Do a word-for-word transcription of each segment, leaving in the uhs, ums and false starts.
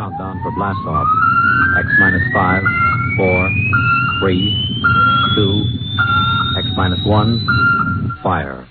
countdown for blast off. X minus five, four, three, two, X minus one, fire.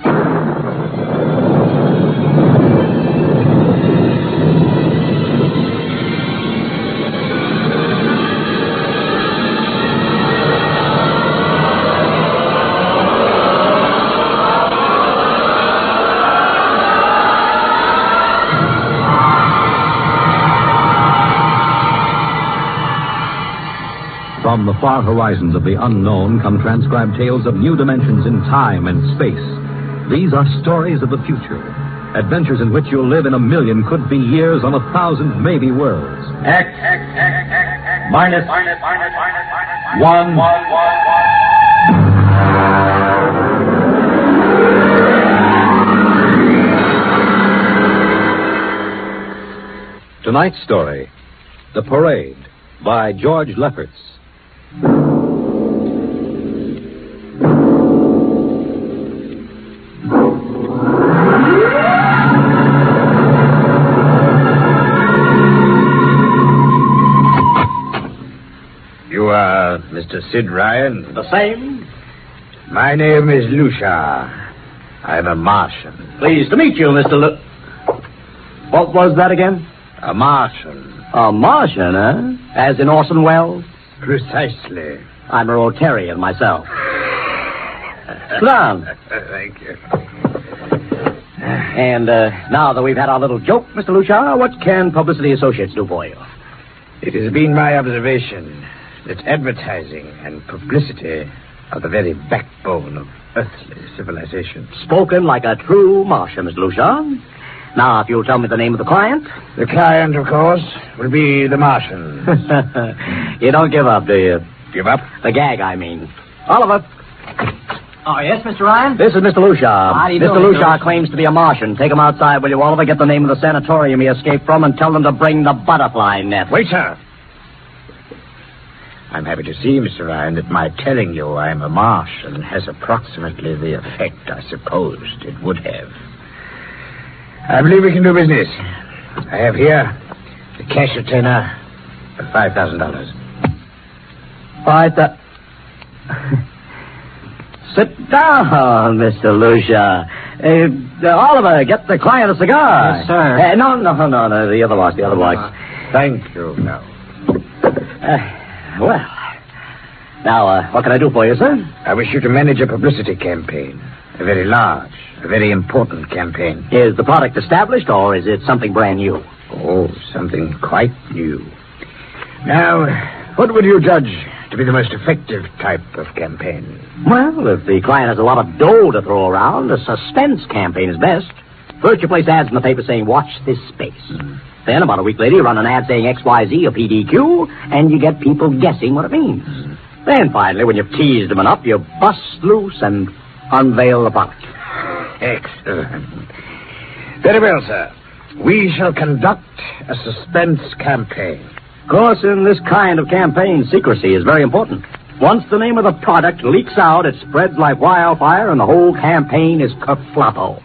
From the far horizons of the unknown come transcribed tales of new dimensions in time and space. These are stories of the future, adventures in which you'll live in a million could-be years on a thousand maybe worlds. X, X, X, X, minus, minus, minus, minus, minus, one, one, one, one. Tonight's story, The Parade, by George Lefferts. You are Mister Sid Ryan? The same. My name is Lucia. I'm a Martian. Pleased to meet you, Mister Lu... What was that again? A Martian. A Martian, eh? As in Orson Welles? Precisely. I'm a Rotarian myself. Sit down. Thank you. And uh, now that we've had our little joke, Mister Lucia, what can Publicity Associates do for you? It has been my observation that advertising and publicity are the very backbone of earthly civilization. Spoken like a true Martian, Mister Lucia. Now, if you'll tell me the name of the client. The client, of course, will be the Martian. You don't give up, do you? Give up? The gag, I mean. Oliver. Oh, yes, Mister Ryan? This is Mister Lucia. How do you Mister do, Lucia George? claims to be a Martian. Take him outside, will you, Oliver? Get the name of the sanatorium he escaped from and tell them to bring the butterfly net. Wait, sir. I'm happy to see, Mister Ryan, that my telling you I'm a Martian has approximately the effect I supposed it would have. I believe we can do business. I have here the cash retainer for five thousand dollars. Five thou... Sit down, Mister Lucia. Uh, uh, Oliver, get the client a cigar. Yes, sir. Uh, no, no, no, no, the other box, the other box. Thank you, no. Uh, well, now, uh, what can I do for you, sir? I wish you to manage a publicity campaign. A very large, a very important campaign. Is the product established, or is it something brand new? Oh, something quite new. Now, what would you judge to be the most effective type of campaign? Well, if the client has a lot of dough to throw around, a suspense campaign is best. First, you place ads in the paper saying, watch this space. Mm. Then, about a week later, you run an ad saying X Y Z or P D Q, and you get people guessing what it means. Mm. Then, finally, when you've teased them enough, you bust loose and unveil the product. Excellent. Very well, sir. We shall conduct a suspense campaign. Of course, in this kind of campaign, secrecy is very important. Once the name of the product leaks out, it spreads like wildfire, and the whole campaign is kerfloppo.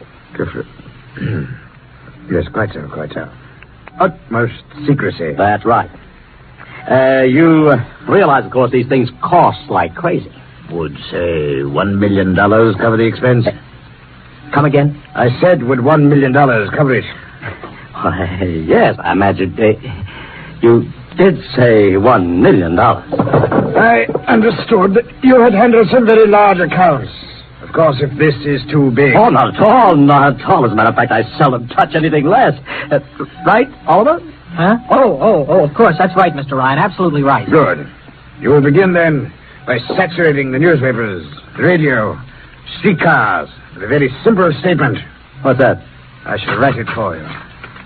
Yes, quite so, quite so. Utmost secrecy. That's right. Uh, you uh, realize, of course, these things cost like crazy. Would, say, one million dollars cover the expense? Come again? I said, would one million dollars cover it? Uh, yes, I imagine. Uh, you did say one million dollars. I understood that you had handled some very large accounts. Of course, if this is too big... Oh, not at all, not at all. As a matter of fact, I seldom touch anything less. Uh, right, Oliver? Huh? Oh, oh, oh, of course, that's right, Mister Ryan. Absolutely right. Good. You will begin, then, by saturating the newspapers, the radio, streetcars, with a very simple statement. What's that? I shall write it for you.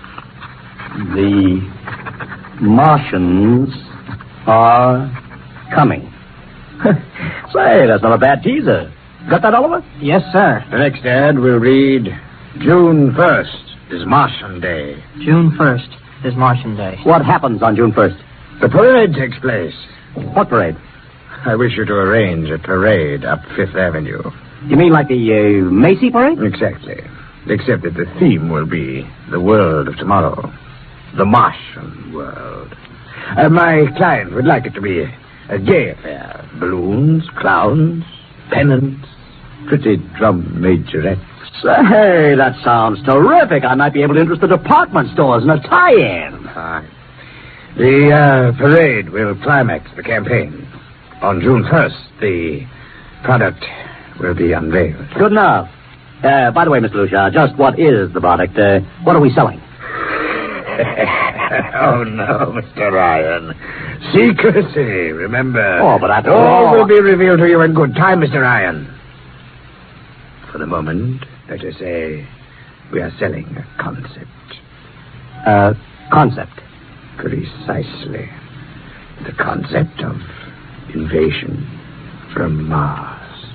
The Martians are coming. Say, that's not a bad teaser. Got that, Oliver? Yes, sir. The next ad will read, June first is Martian Day. June first is Martian Day. What happens on June first? The parade takes place. What parade? I wish you to arrange a parade up Fifth Avenue. You mean like the uh, Macy parade? Exactly. Except that the theme will be the world of tomorrow. the Martian world. Uh, my client would like it to be a, a gay affair. Balloons, clowns, pennants, pretty drum majorettes. Say, that sounds terrific. I might be able to interest the department stores in a tie-in. Fine. The uh, parade will climax the campaign. On June first, the product will be unveiled. Good enough. Uh, by the way, Mister Lucia, just what is the product? Uh, what are we selling? Oh, no, Mister Ryan. Secrecy, remember. Oh, but after all... all... will be revealed to you in good time, Mister Ryan. For the moment, let us say we are selling a concept. Uh, concept? Precisely. The concept of invasion from Mars.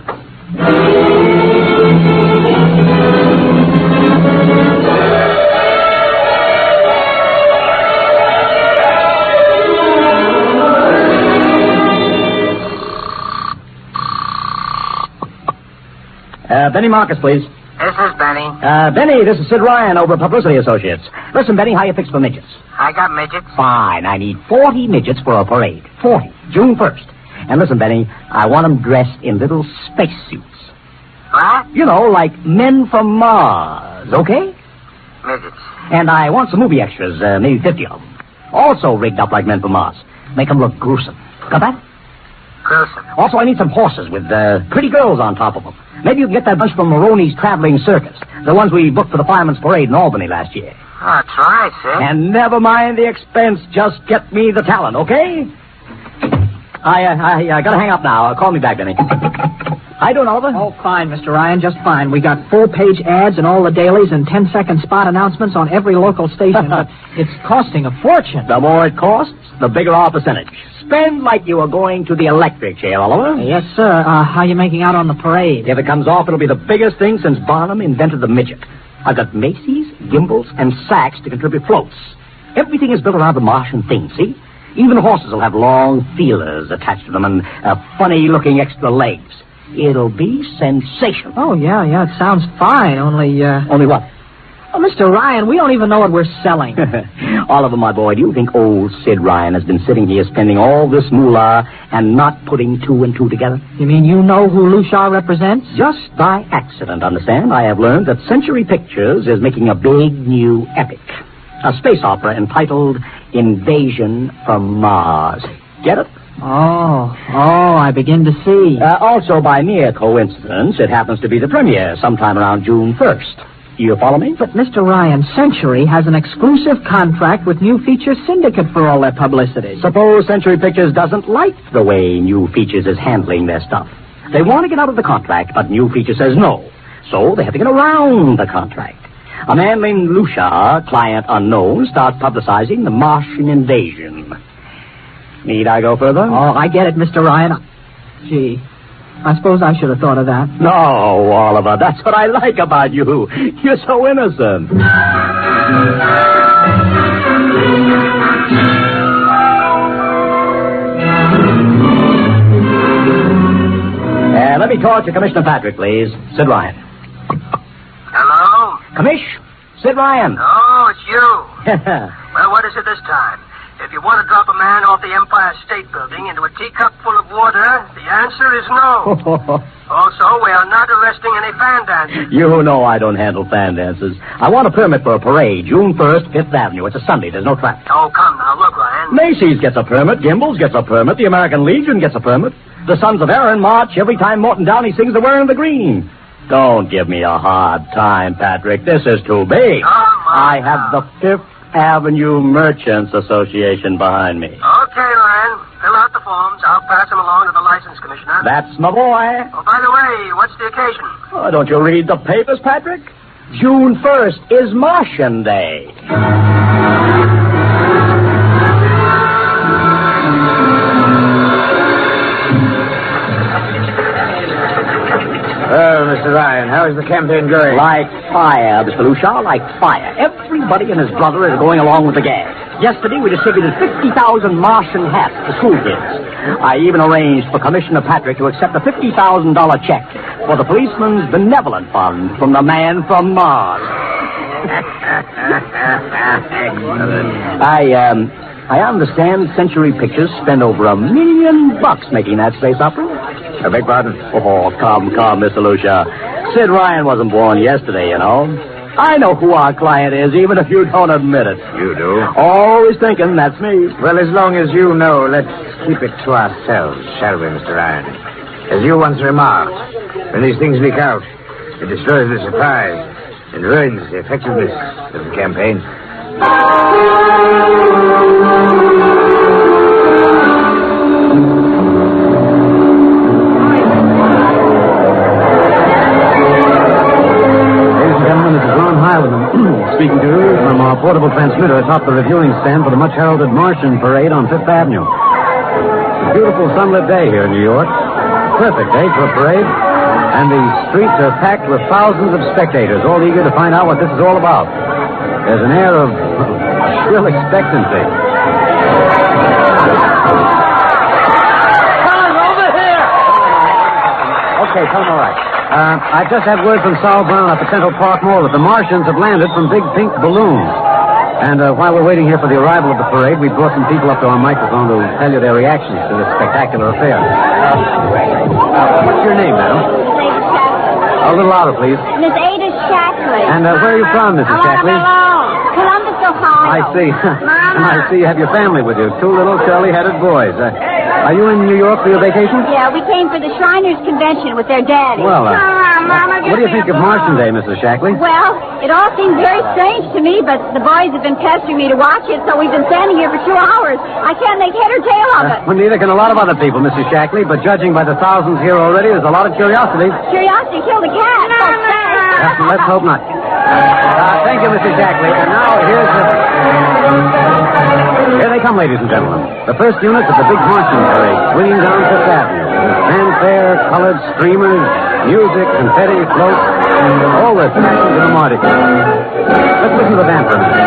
Uh, Benny Marcus, please. This is Benny. Uh, Benny, this is Sid Ryan over at Publicity Associates. Listen, Benny, how you fix for midgets? I got midgets. Fine. I need forty midgets for a parade. Forty. June first. And listen, Benny, I want them dressed in little spacesuits. What? You know, like men from Mars, okay? Midgets. And I want some movie extras, uh, maybe fifty of them. Also rigged up like men from Mars. Make them look gruesome. Got that? Gruesome. Also, I need some horses with uh, pretty girls on top of them. Maybe you can get that bunch from Maroney's Traveling Circus. The ones we booked for the Fireman's Parade in Albany last year. Oh, try, Sid. And never mind the expense. Just get me the talent, okay? I, uh, I, I gotta hang up now. Uh, call me back, Benny. How you doing, Oliver? Oh, fine, Mister Ryan, just fine. We got full-page ads in all the dailies and ten-second spot announcements on every local station, but it's costing a fortune. The more it costs, the bigger our percentage. Spend like you were going to the electric chair, Oliver. Yes, sir. Uh, how you making out on the parade? If it comes off, it'll be the biggest thing since Barnum invented the midget. I've got Macy's, Gimbals, and Saks to contribute floats. Everything is built around the Martian thing, see? Even the horses will have long feelers attached to them and uh, funny-looking extra legs. It'll be sensational. Oh, yeah, yeah, it sounds fine, only, uh... Only what? Oh, Mister Ryan, we don't even know what we're selling. Oliver, my boy, do you think old Sid Ryan has been sitting here spending all this moolah and not putting two and two together? You mean you know who Lucia represents? Just by accident, understand? I have learned that Century Pictures is making a big new epic. A space opera entitled Invasion from Mars. Get it? Oh, oh, I begin to see. Uh, also, by mere coincidence, it happens to be the premiere sometime around June first. You follow me? But, Mister Ryan, Century has an exclusive contract with New Features Syndicate for all their publicity. Suppose Century Pictures doesn't like the way New Features is handling their stuff. They want to get out of the contract, but New Features says no. So they have to get around the contract. A man named Lucia, client unknown, starts publicizing the Martian invasion. Need I go further? Oh, I get it, Mister Ryan. Gee, I suppose I should have thought of that. No, Oliver, that's what I like about you. You're so innocent. Uh, let me talk to Commissioner Patrick, please. Sid Ryan. Hello? Commish? Sid Ryan. Oh, it's you. Well, what is it this time? If you want to drop a man off the Empire State Building into a teacup full of water, the answer is no. Also, we are not arresting any fan dancers. You know I don't handle fan dances. I want a permit for a parade, June first, Fifth Avenue. It's a Sunday. There's no traffic. Oh, come now. Look, Ryan. Macy's gets a permit. Gimbals gets a permit. The American Legion gets a permit. The Sons of Erin march every time Morton Downey sings the Wearing the Green. Don't give me a hard time, Patrick. This is too big. Come on I have now. the Fifth Avenue Merchants Association behind me. Okay, Ryan. Fill out the forms. I'll pass them along to the license commissioner. That's my boy. Oh, by the way, what's the occasion? Oh, don't you read the papers, Patrick? June first is Martian Day. Well, Mister Ryan, how is the campaign going? Like fire, Mister Lucia, like fire. Everybody and his brother is going along with the gag. Yesterday, we distributed fifty thousand Martian hats to school kids. I even arranged for Commissioner Patrick to accept a fifty thousand dollars check for the Policeman's Benevolent Fund from the man from Mars. I, um, I understand Century Pictures spent over a million bucks making that space opera. I beg pardon? Oh, come, come, Mister Lucia. Sid Ryan wasn't born yesterday, you know. I know who our client is, even if you don't admit it. You do? Always thinking that's me. Well, as long as you know, let's keep it to ourselves, shall we, Mister Ryan? As you once remarked, when these things leak out, it destroys the surprise and ruins the effectiveness of the campaign. Speaking to you from our portable transmitter atop the reviewing stand for the much-heralded Martian Parade on Fifth Avenue. It's a beautiful sunlit day here in New York. Perfect day for a parade. And the streets are packed with thousands of spectators, all eager to find out what this is all about. There's an air of shrill expectancy. Come over here! Okay, come all right. Uh, I just had word from Saul Brown at the Central Park Mall that the Martians have landed from big pink balloons. And uh, while we're waiting here for the arrival of the parade, we brought some people up to our microphone to tell you their reactions to this spectacular affair. Uh, what's your name, madam? A little louder, please. Miss Ada Shackley. And uh, where are you from, Missus Shackley? Columbus, Ohio. I see. And I see you have your family with you. Two little curly-headed boys. Uh, are you in New York for your vacation? Yeah, we came for the Shriners Convention with their daddy. Well, uh, Come on, Mama, what do you think of Martian Day, Missus Shackley? Well, it all seems very strange to me, but the boys have been pestering me to watch it, so we've been standing here for two hours. I can't make head or tail of it. Uh, well, neither can a lot of other people, Missus Shackley, but judging by the thousands here already, there's a lot of curiosity. Curiosity killed a cat. No, no, Uh, let's hope not. Uh, thank you, Missus Shackley. And now here's the... Here they come, ladies and gentlemen. The first units of the big Martian Parade, swinging down Fifth Avenue. Fanfare, colored streamers, music, confetti, floats, all the passions of the Mardi Gras. Let's listen to the band for a minute.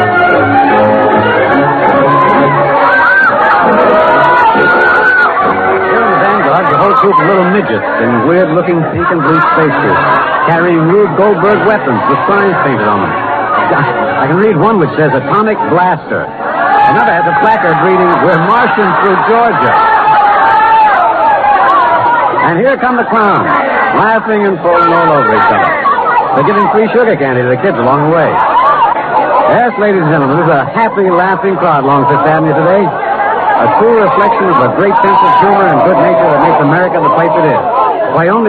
Here in the vanguard, the whole troop of little midgets in weird-looking pink and blue spacesuits, carrying Rube Goldberg weapons with signs painted on them. I can read one which says Atomic Blaster. Another has a placard reading, We're marching through Georgia. And here come the clowns, laughing and falling all over each other. They're giving free sugar candy to the kids along the way. Yes, ladies and gentlemen, there's a happy, laughing crowd along Fifth Avenue today. A true reflection of the great sense of humor and good nature that makes America the place it is. Why, only...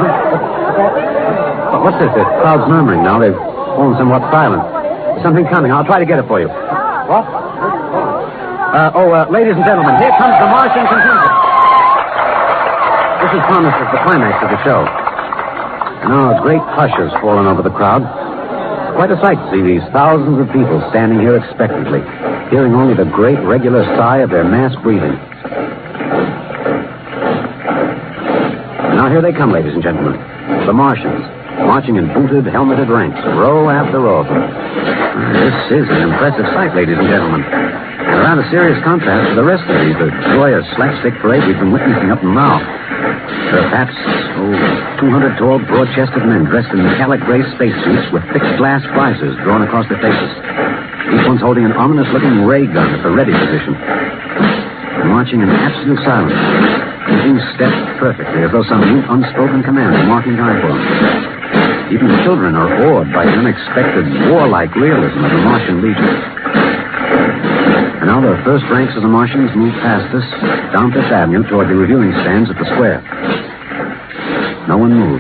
What's this? The crowd's murmuring now. They've fallen somewhat silent. There's something coming. I'll try to get it for you. What? Uh, oh, uh, ladies and gentlemen, here comes the Martian contingent. This is promised as the climax of the show. And now a great hush has fallen over the crowd. It's quite a sight to see these thousands of people standing here expectantly, hearing only the great regular sigh of their mass breathing. And now here they come, ladies and gentlemen. The Martians, marching in booted, helmeted ranks, row after row of them. This is an impressive sight, ladies and gentlemen. And a rather serious contrast to the rest of the, the joyous slapstick parade we've been witnessing up to now. There are perhaps, oh, two hundred tall, broad-chested men dressed in metallic gray spacesuits with thick glass visors drawn across their faces. Each one's holding an ominous-looking ray gun at the ready position. And marching in absolute silence, keeping step perfectly, as though some mute, unspoken command is marking time for them. Even the children are awed by the unexpected, warlike realism of the Martian Legion. And now the first ranks of the Martians move past us, down Fifth Avenue toward the reviewing stands at the square. No one moves.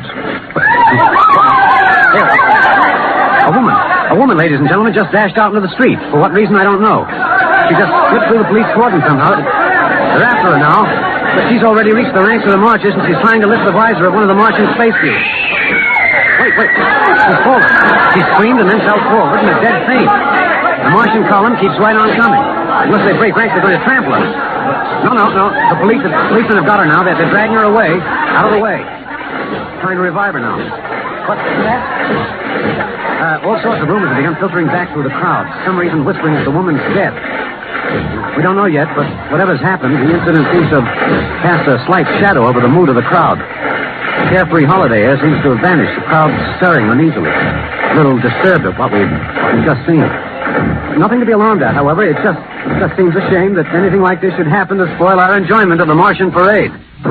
There. A woman. A woman, ladies and gentlemen, just dashed out into the street. For what reason, I don't know. She just slipped through the police cordon somehow. They're after her now. But she's already reached the ranks of the marchers, and she's trying to lift the visor of one of the Martian spacesuits. Wait, wait. She's fallen. She screamed and then fell forward in a dead faint. The Martian column keeps right on coming. Unless they break ranks, they're going to trample us. No, no, no. The police, the policemen have got her now. They're, they're dragging her away. Out of the way. Trying to revive her now. What's that? Uh, all sorts of rumors have begun filtering back through the crowd. Some reason whispering it's the woman's death. We don't know yet, but whatever's happened, the incident seems to have cast a slight shadow over the mood of the crowd. The carefree holiday air seems to have vanished, the crowd stirring uneasily. a little disturbed at what we've, what we've just seen. Nothing to be alarmed at, however. It just, it just seems a shame that anything like this should happen to spoil our enjoyment of the Martian parade.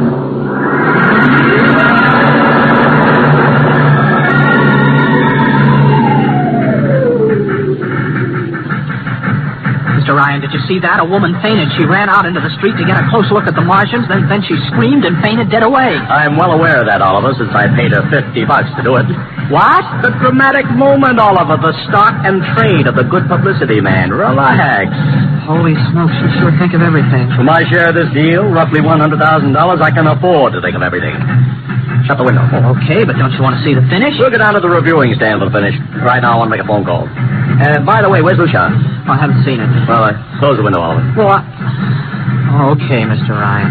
Mister Ryan, did you see that? A woman fainted. She ran out into the street to get a close look at the Martians, then, then she screamed and fainted dead away. I'm well aware of that, Oliver, since I paid her fifty bucks to do it. What? The dramatic moment, Oliver. The stock and trade of the good publicity man. Relax. Holy smokes, you sure think of everything. For my share of this deal, roughly one hundred thousand dollars, I can afford to think of everything. Shut the window. Oh, okay, but don't you want to see the finish? We'll go down to the reviewing stand for the finish. Right now, I want to make a phone call. Uh, by the way, where's Lucia? Oh, I haven't seen it. Well, uh, close the window, Oliver. Well, I... Oh, okay, Mister Ryan.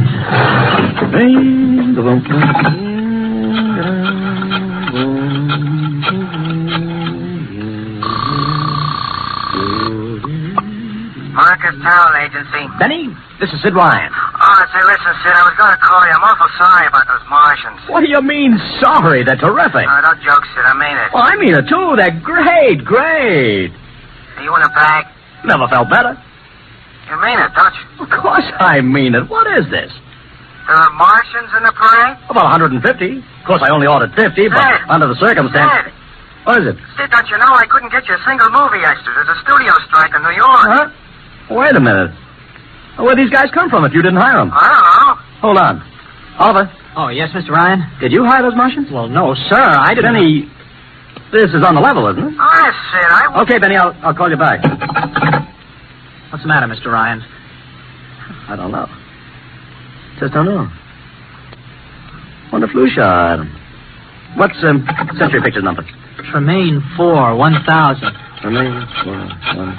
Marcus Town Agency. Benny, this is Sid Ryan. Oh, say, listen, Sid, I was going to call you. I'm awful sorry about those Martians. What do you mean, sorry? They're terrific. No, don't joke, Sid. I mean it. Well, I mean it, too. They're great, great. Are you in a bag? Never felt better. You mean it, don't you? Of course I mean it. What is this? There are Martians in the parade? About one hundred fifty. Of course, I only ordered fifty, but Sid. under the circumstances... Sid. What is it? Sid, don't you know I couldn't get you a single movie extra? There's a studio strike in New York. Huh? Wait a minute. Where'd these guys come from if you didn't hire them? I don't know. Hold on. Oliver, Oh, yes, Mister Ryan? did you hire those Martians? Well, no, sir. I didn't... Benny, this is on the level, isn't it? Honest, Sid, I... Okay, Benny, I'll, I'll call you back. What's the matter, Mister Ryan? I don't know. Just don't know. Wonder if Lucia hired him. What's um, Century Pictures number? Tremaine four, one thousand. Tremaine four, one...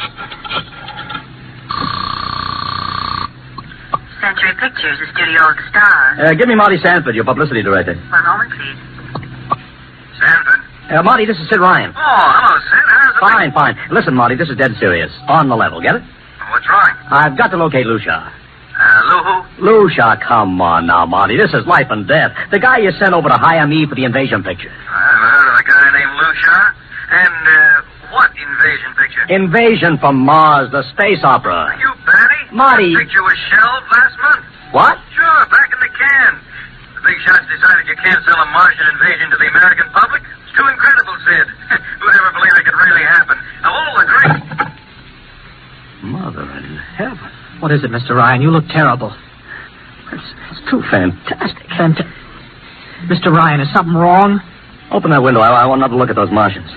Century Pictures, the studio of the stars. Uh, give me Marty Sanford, your publicity director. One moment, please. Sanford. Uh, Marty, this is Sid Ryan. Oh, hello, Sid. How's it Fine, fine. Listen, Marty, this is dead serious. On the level, get it? What's wrong? I've got to locate Lucia. Uh, Lou who? Lucia, come on now, Marty. This is life and death. The guy you sent over to hire me for the invasion picture. I haven't heard of a guy named Lucia. And, uh, what invasion picture? Invasion from Mars, the space opera. Are you batty? Marty. That picture was shelved last month. What? Sure, back in the can. The big shots decided you can't sell a Martian invasion to the American public. It's too incredible, Sid. Who'd ever believe it could really happen? Now, all agree. Mother in heaven. What is it, Mister Ryan? You look terrible. It's, it's too fantastic. Fanta- Mister Ryan, is something wrong? Open that window. I, I want another look at those Martians.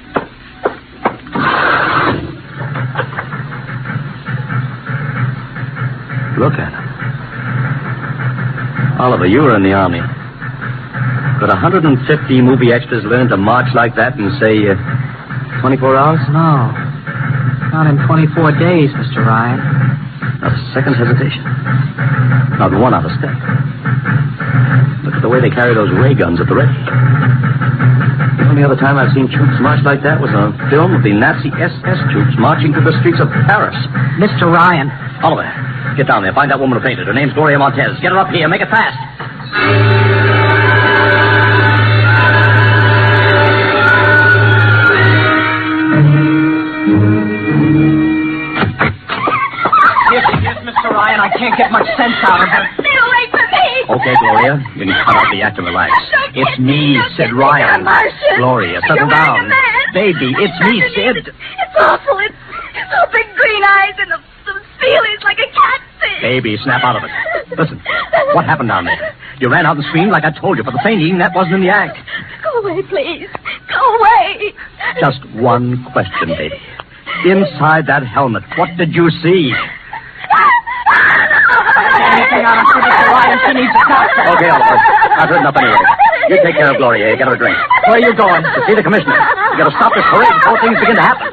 Look at them. Oliver, you were in the Army. Could one hundred fifty movie extras learn to march like that in, say, uh, twenty-four hours? No. Not in twenty-four days, Mister Ryan. Not a second's hesitation. Not one out of step. Look at the way they carry those ray guns at the ready. The only other time I've seen troops march like that was on a film of the Nazi S S troops marching through the streets of Paris. Mister Ryan. Oliver, get down there. Find that woman who fainted. Her name's Gloria Montez. Get her up here. Make it fast. Yes, yes, Mister Ryan. I can't get much sense out of her. Stay away from me. Okay, Gloria. You can cut out the act and relax. It's me, Sid Ryan. Gloria, settle down. Baby, it's me, Sid. It's awful. It's so big green eyes and the, the feelings like a cat thing. Baby, snap out of it. Listen, what happened down there? You ran out and screamed like I told you, but the fainting, that wasn't in the act. Go away, please. Go away. Just one question, baby. Inside that helmet, what did you see? Anything out of Mister Ryan, she needs a doctor. Okay, Oliver. I've heard enough anyway. You take care of Gloria. You get her a drink. Where are you going? To see the commissioner. You gotta stop this parade before things begin to happen.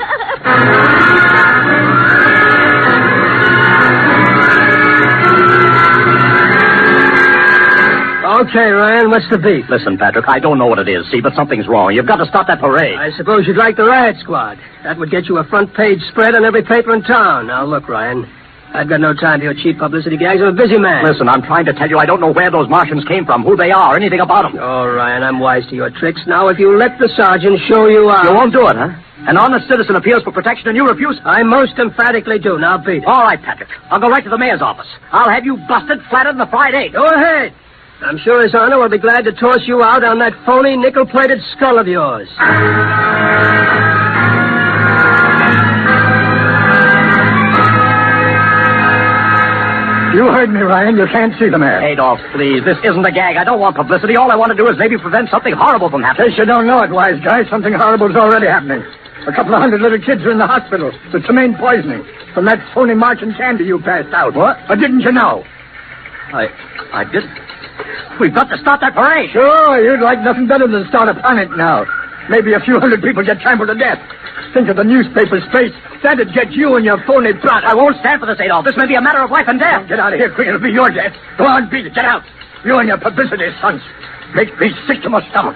Okay, Ryan, what's the beef? Listen, Patrick, I don't know what it is, see, but something's wrong. You've got to stop that parade. I suppose you'd like the riot squad. That would get you a front page spread on every paper in town. Now, look, Ryan, I've got no time for your cheap publicity gags. I'm a busy man. Listen, I'm trying to tell you I don't know where those Martians came from, who they are, anything about them. All right, I'm wise to your tricks. Now, if you let the sergeant show you out... You won't do it, huh? An honest citizen appeals for protection and you refuse? I most emphatically do. Now, beat it. All right, Patrick. I'll go right to the mayor's office. I'll have you busted flatter than the fried egg. Go ahead. I'm sure His Honor will be glad to toss you out on that phony nickel-plated skull of yours. You heard me, Ryan. You can't see the mayor. Adolf, please. This isn't a gag. I don't want publicity. All I want to do is maybe prevent something horrible from In happening. case you don't know it, wise guy, something horrible's already happening. A couple of hundred little kids are in the hospital with ptomaine poisoning from that phony Martian candy you passed out. What? Or didn't you know? I... I just... We've got to stop that parade. Sure, you'd like nothing better than start a panic now. Maybe a few hundred people get trampled to death. Think of the newspaper's face. That'd get you and your phony plot. I won't stand for this, Adolf. This may be a matter of life and death. Get out of here quick. It'll be your death. Go on, beat it. Get out. You and your publicity stunts. Make me sick to my stomach.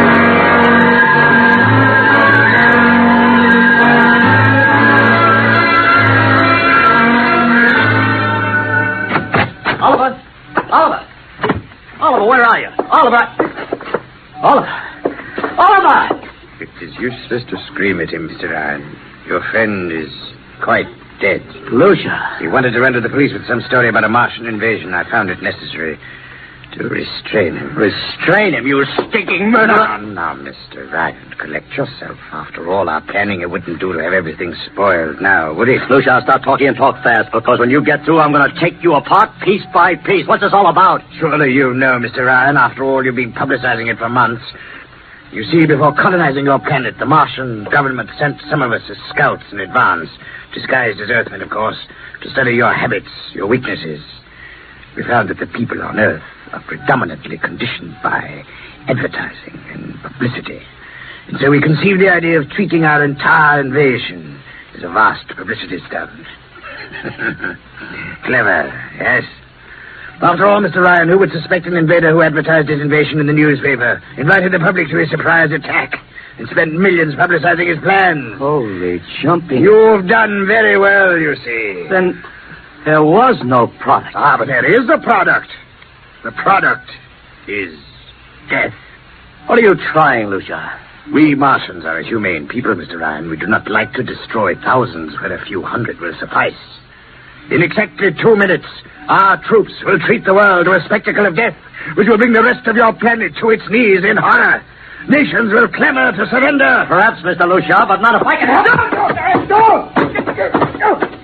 Oliver! Oliver! Oliver, where are you? Oliver! Oliver! Oliver! It is useless to scream at him, Mister Ryan. Your friend is quite dead. Lucia. He wanted to run to the police with some story about a Martian invasion. I found it necessary to restrain him. Restrain him, you stinking murderer! Now, now, Mister Ryan, collect yourself. After all our planning, it wouldn't do to have everything spoiled now, would it? Lucia, I'll start talking and talk fast, because when you get through, I'm going to take you apart piece by piece. What's this all about? Surely you know, Mister Ryan. After all, you've been publicizing it for months. You see, before colonizing your planet, the Martian government sent some of us as scouts in advance, disguised as Earthmen, of course, to study your habits, your weaknesses. We found that the people on Earth are predominantly conditioned by advertising and publicity. And so we conceived the idea of treating our entire invasion as a vast publicity stunt. Clever, yes? After all, Mister Ryan, who would suspect an invader who advertised his invasion in the newspaper, invited the public to his surprise attack, and spent millions publicizing his plans? Holy jumping. You've done very well, you see. Then there was no product. Ah, but there is a product. The product is death. What are you trying, Lucia? We Martians are a humane people, Mister Ryan. We do not like to destroy thousands where a few hundred will suffice. In exactly two minutes, our troops will treat the world to a spectacle of death, which will bring the rest of your planet to its knees in horror. Nations will clamor to surrender. Perhaps, Mister Lucia, but not if I can help it. Go! Go! Go!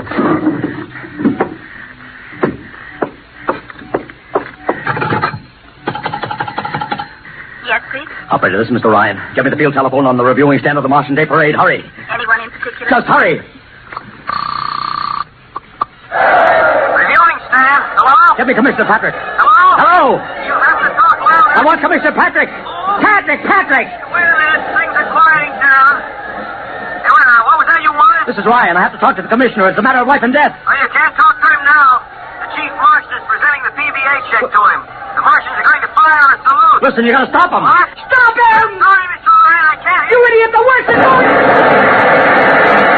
Yes, please? Operator, this is Mister Ryan. Get me the field telephone on the reviewing stand of the Martian Day Parade. Hurry. Anyone in particular? Just hurry. Reviewing stand. Hello? Get me Commissioner Patrick. Hello? Hello. You have to talk louder. I want Commissioner Patrick. Patrick, Patrick. Wait a minute. Things are quieting down. Hey, wait now. What was that you wanted? This is Ryan. I have to talk to the commissioner. It's a matter of life and death. Oh, you can't talk to him now. The chief marshal is presenting the P V A check to him. The Martians are going to fire a salute. Listen, you got to stop him. What? Stop him! I'm sorry, Mister Ryan. I can't. You idiot! The worst is over.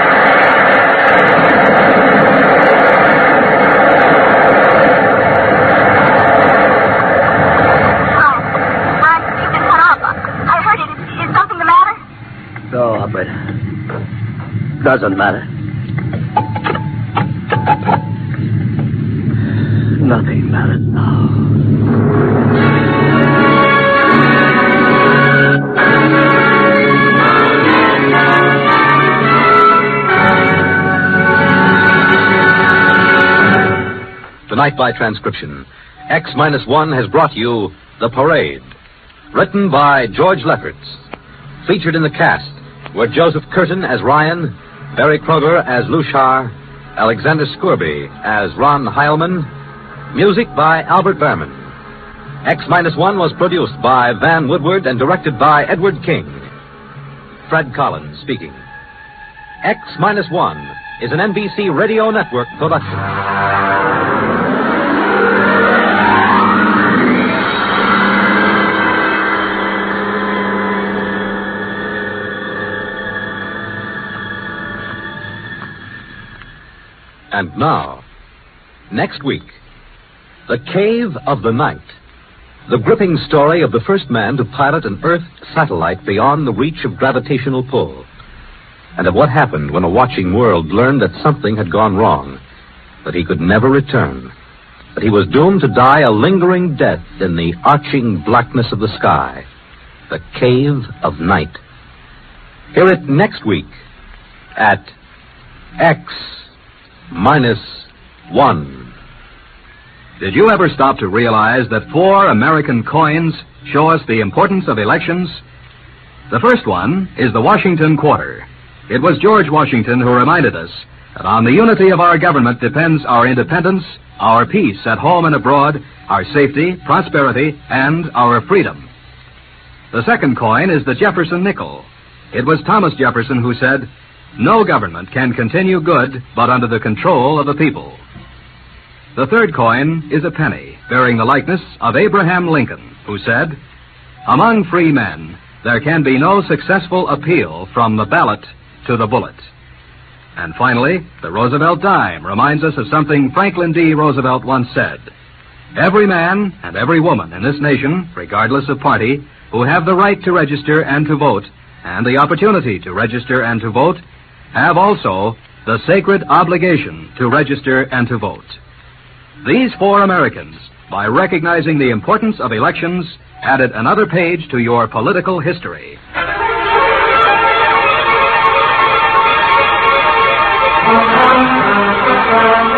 No, operator. Doesn't matter. Nothing matters now. Tonight by transcription, X minus one has brought you The Parade, written by George Lefferts. Featured in the cast were Joseph Curtin as Ryan, Barry Kroger as Luchar, Alexander Scourby as Ron Heilman. Music by Albert Behrman. X minus one was produced by Van Woodward and directed by Edward King. Fred Collins speaking. X minus one is an N B C Radio Network production. And now, Next week, The Cave of the Night. The gripping story of the first man to pilot an Earth satellite beyond the reach of gravitational pull. And of what happened when a watching world learned that something had gone wrong, that he could never return, that he was doomed to die a lingering death in the arching blackness of the sky. The Cave of Night. Hear it next week at X minus one. Did you ever stop to realize that four American coins show us the importance of elections? The first one is the Washington Quarter. It was George Washington who reminded us that on the unity of our government depends our independence, our peace at home and abroad, our safety, prosperity, and our freedom. The second coin is the Jefferson nickel. It was Thomas Jefferson who said, "No government can continue good but under the control of the people." The third coin is a penny, bearing the likeness of Abraham Lincoln, who said, "Among free men, there can be no successful appeal from the ballot to the bullet." And finally, the Roosevelt dime reminds us of something Franklin D. Roosevelt once said. "Every man and every woman in this nation, regardless of party, who have the right to register and to vote, and the opportunity to register and to vote, have also the sacred obligation to register and to vote." These four Americans, by recognizing the importance of elections, added another page to your political history. Thank you.